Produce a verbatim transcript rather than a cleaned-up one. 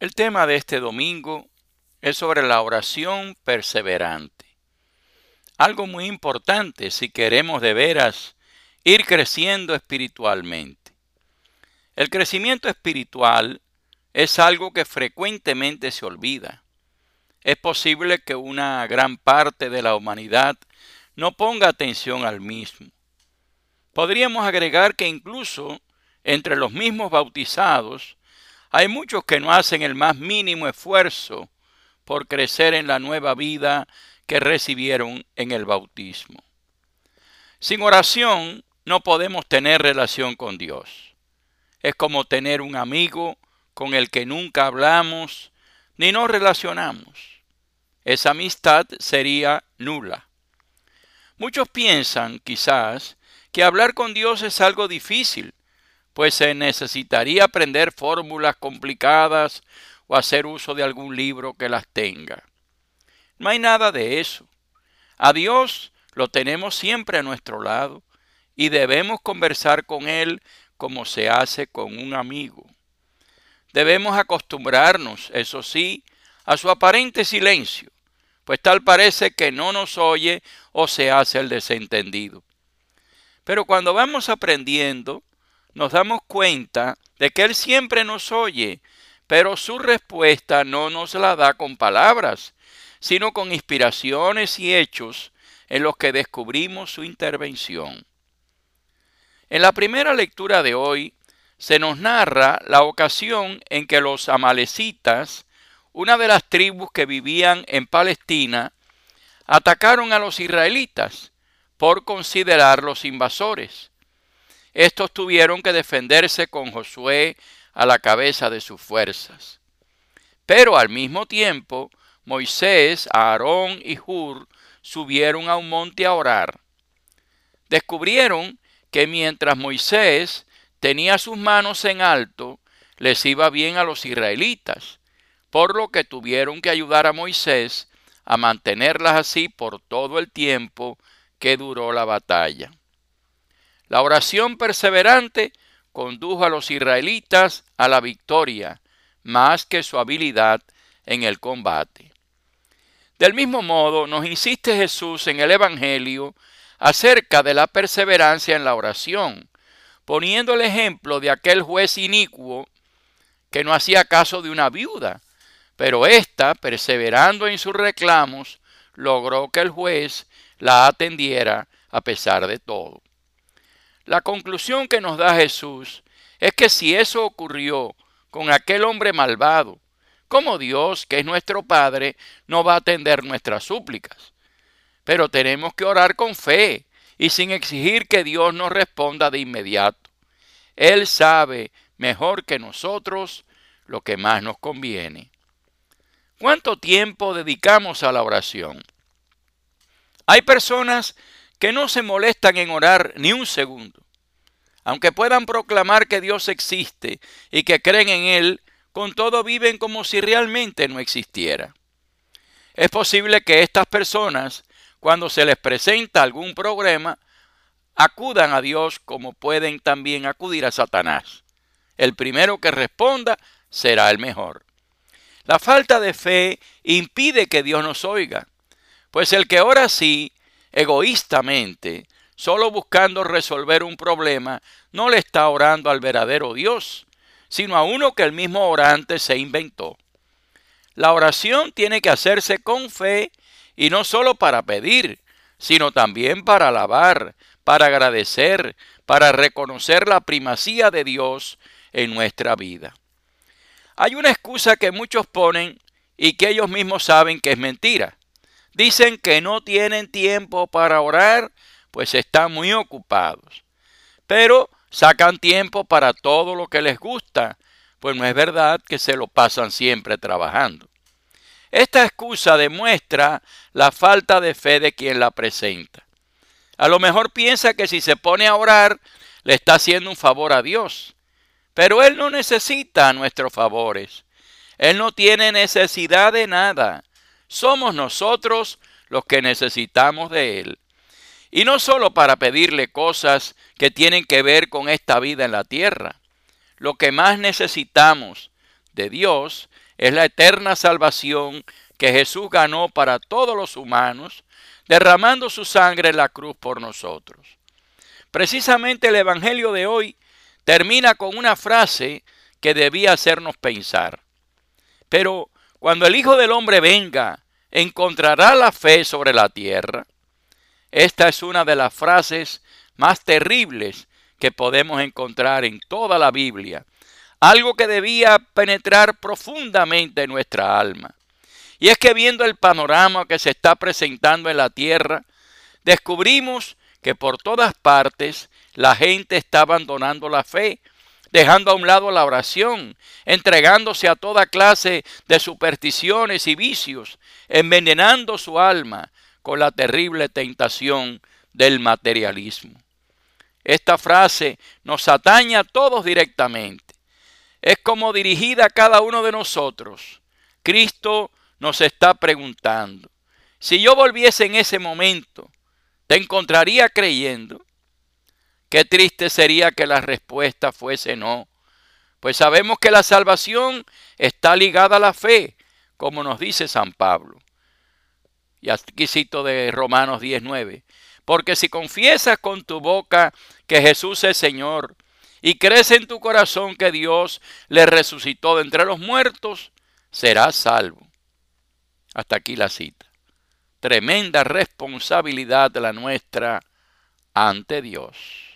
El tema de este domingo es sobre la oración perseverante. Algo muy importante si queremos de veras ir creciendo espiritualmente. El crecimiento espiritual es algo que frecuentemente se olvida. Es posible que una gran parte de la humanidad no ponga atención al mismo. Podríamos agregar que incluso entre los mismos bautizados hay muchos que no hacen el más mínimo esfuerzo por crecer en la nueva vida que recibieron en el bautismo. Sin oración no podemos tener relación con Dios. Es como tener un amigo con el que nunca hablamos ni nos relacionamos. Esa amistad sería nula. Muchos piensan, quizás, que hablar con Dios es algo difícil, pues se necesitaría aprender fórmulas complicadas o hacer uso de algún libro que las tenga. No hay nada de eso. A Dios lo tenemos siempre a nuestro lado y debemos conversar con Él como se hace con un amigo. Debemos acostumbrarnos, eso sí, a su aparente silencio, pues tal parece que no nos oye o se hace el desentendido. Pero cuando vamos aprendiendo, nos damos cuenta de que Él siempre nos oye, pero su respuesta no nos la da con palabras, sino con inspiraciones y hechos en los que descubrimos su intervención. En la primera lectura de hoy se nos narra la ocasión en que los amalecitas, una de las tribus que vivían en Palestina, atacaron a los israelitas por considerarlos invasores. Estos tuvieron que defenderse con Josué a la cabeza de sus fuerzas. Pero al mismo tiempo, Moisés, Aarón y Hur subieron a un monte a orar. Descubrieron que mientras Moisés tenía sus manos en alto, les iba bien a los israelitas, por lo que tuvieron que ayudar a Moisés a mantenerlas así por todo el tiempo que duró la batalla. La oración perseverante condujo a los israelitas a la victoria, más que su habilidad en el combate. Del mismo modo, nos insiste Jesús en el Evangelio acerca de la perseverancia en la oración, poniendo el ejemplo de aquel juez inicuo que no hacía caso de una viuda, pero ésta, perseverando en sus reclamos, logró que el juez la atendiera a pesar de todo. La conclusión que nos da Jesús es que si eso ocurrió con aquel hombre malvado, ¿cómo Dios, que es nuestro Padre, no va a atender nuestras súplicas? Pero tenemos que orar con fe y sin exigir que Dios nos responda de inmediato. Él sabe mejor que nosotros lo que más nos conviene. ¿Cuánto tiempo dedicamos a la oración? Hay personas que no se molestan en orar ni un segundo. Aunque puedan proclamar que Dios existe y que creen en Él, con todo viven como si realmente no existiera. Es posible que estas personas, cuando se les presenta algún problema, acudan a Dios como pueden también acudir a Satanás. El primero que responda será el mejor. La falta de fe impide que Dios nos oiga, pues el que ora así, egoístamente, solo buscando resolver un problema, no le está orando al verdadero Dios, sino a uno que el mismo orante se inventó. La oración tiene que hacerse con fe y no solo para pedir, sino también para alabar, para agradecer, para reconocer la primacía de Dios en nuestra vida. Hay una excusa que muchos ponen y que ellos mismos saben que es mentira. Dicen que no tienen tiempo para orar, pues están muy ocupados. Pero sacan tiempo para todo lo que les gusta, pues no es verdad que se lo pasan siempre trabajando. Esta excusa demuestra la falta de fe de quien la presenta. A lo mejor piensa que si se pone a orar, le está haciendo un favor a Dios. Pero Él no necesita nuestros favores. Él no tiene necesidad de nada. Somos nosotros los que necesitamos de Él. Y no solo para pedirle cosas que tienen que ver con esta vida en la tierra. Lo que más necesitamos de Dios es la eterna salvación que Jesús ganó para todos los humanos, derramando su sangre en la cruz por nosotros. Precisamente el Evangelio de hoy termina con una frase que debía hacernos pensar. Pero cuando el Hijo del Hombre venga, ¿encontrará la fe sobre la tierra? Esta es una de las frases más terribles que podemos encontrar en toda la Biblia. Algo que debía penetrar profundamente en nuestra alma. Y es que viendo el panorama que se está presentando en la tierra, descubrimos que por todas partes la gente está abandonando la fe, dejando a un lado la oración, entregándose a toda clase de supersticiones y vicios, envenenando su alma con la terrible tentación del materialismo. Esta frase nos atañe a todos directamente. Es como dirigida a cada uno de nosotros. Cristo nos está preguntando, si yo volviese en ese momento, ¿te encontraría creyendo? Qué triste sería que la respuesta fuese no, pues sabemos que la salvación está ligada a la fe, como nos dice San Pablo. Y aquí cito de Romanos diez nueve. Porque si confiesas con tu boca que Jesús es Señor y crees en tu corazón que Dios le resucitó de entre los muertos, serás salvo. Hasta aquí la cita. Tremenda responsabilidad de la nuestra ante Dios.